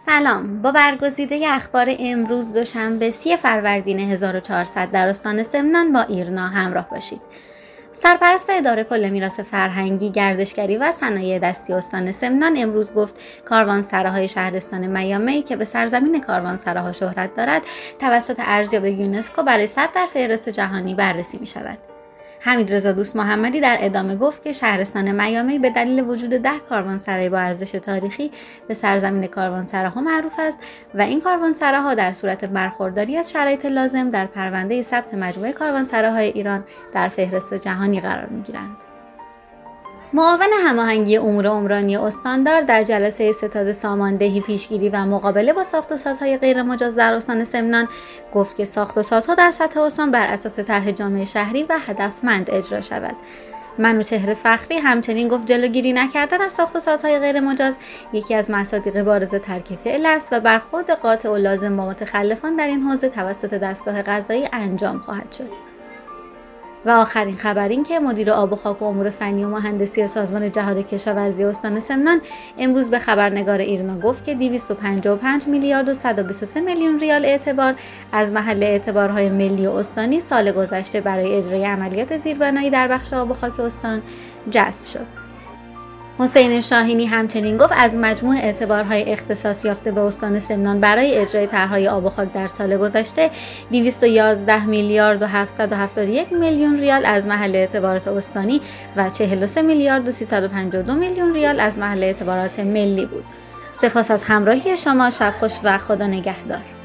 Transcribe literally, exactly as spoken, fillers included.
سلام، با برگزیده اخبار امروز دوشنبه سی فروردین هزار و چهارصد در استان سمنان با ایرنا همراه باشید. سرپرست اداره کل میراث فرهنگی، گردشگری و صنایع دستی استان سمنان امروز گفت کاروانسراهای شهرستان میامی که به سرزمین کاروانسراها شهرت دارد توسط ارزیاب یونسکو برای ثبت در فهرست جهانی بررسی می شود. حمیدرضا دوست محمدی در ادامه گفت که شهرستان میامی به دلیل وجود ده کاروانسرای با ارزش تاریخی به سرزمین کاروانسراها معروف است و این کاروانسراها در صورت برخورداری از شرایط لازم در پرونده ثبت مجموعه کاروانسراهای ایران در فهرست جهانی قرار می‌گیرند. معاون هماهنگی امور عمرانی استاندار در جلسه ستاد ساماندهی، پیشگیری و مقابله با ساخت و سازهای غیر مجاز در استان سمنان گفت که ساخت و سازها در سطح استان بر اساس طرح جامعه شهری و هدفمند اجرا شود. منوچهر فخری همچنین گفت جلوگیری نکردن از ساخت و سازهای غیر مجاز یکی از مصادیق بارز ترک فعل است و برخورد قاطع و لازم با متخلفان در این حوزه توسط دستگاه قضایی انجام خواهد شد. و آخرین خبر این که مدیر آب و خاک و امور فنی و مهندسی سازمان جهاد کشاورزی استان سمنان امروز به خبرنگار ایرنا گفت که دویست و پنجاه و پنج میلیارد و صد و بیست و سه میلیون ریال اعتبار از محل اعتبارهای ملی و استانی سال گذشته برای اجرای عملیات زیربنایی در بخش آب و خاک استان جذب شد. حسین شاهینی همچنین گفت از مجموع اعتبارهای اختصاص یافته به استان سمنان برای اجرای طرح‌های آب و خاک در سال گذشته دویست و یازده میلیارد و هفتصد و هفتاد و یک میلیون ریال از محل اعتبارات استانی و چهل و سه میلیارد و سیصد و پنجاه و دو میلیون ریال از محل اعتبارات ملی بود. سپاس از همراهی شما، شب خوش و خدا نگهدار.